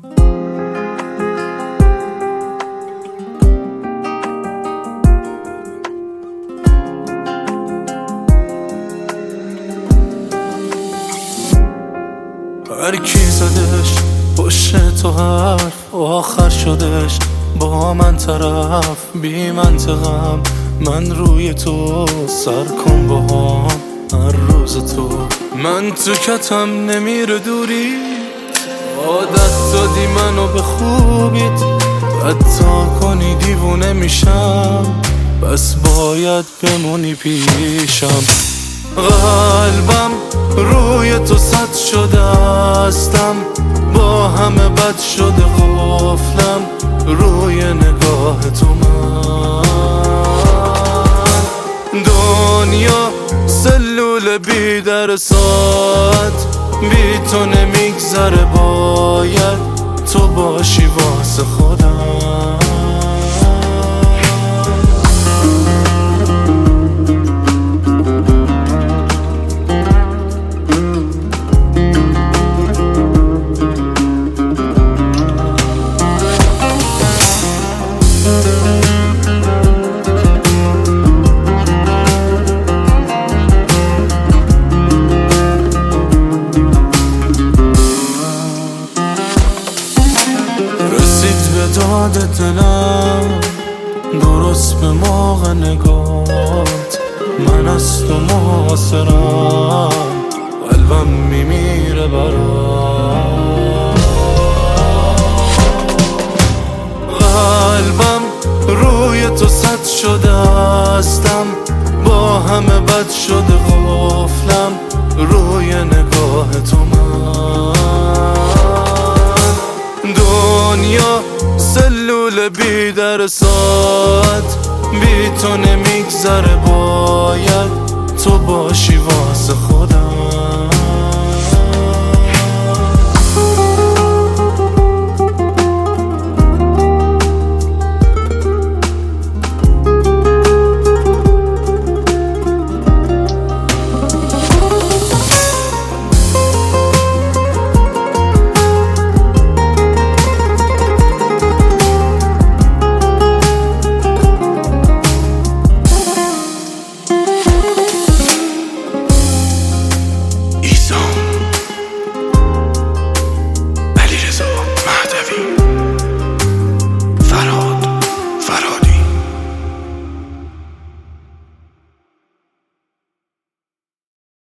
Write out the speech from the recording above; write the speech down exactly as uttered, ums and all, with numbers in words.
هر کی زدش پشت تو حرف آخر شدش با من طرف بی منطقم. من روی تو سر کن با هم هر روز تو. من تو کتم نمیره دوری، عادت دادی منو به خوبیت. حتی کنی دیوونه میشم، بس باید بمونی پیشم. قلبم روی تو سد شده استم، با همه بد شده قفلم روی نگاه تو. من دنیا سلول بی درسات، بی تو نمیگذره، باید تو باشی واسه خودم. داد دلم درست به موقع نگات، من از تو محاصرم، قلبم میمیره برات. قلبم روی تو سد شده استم، با همه بد شده قفلم روی نگاه تو. من دنیا سلول بی درسات، بی تو نمیگذره، باید تو باشی واسه خودم.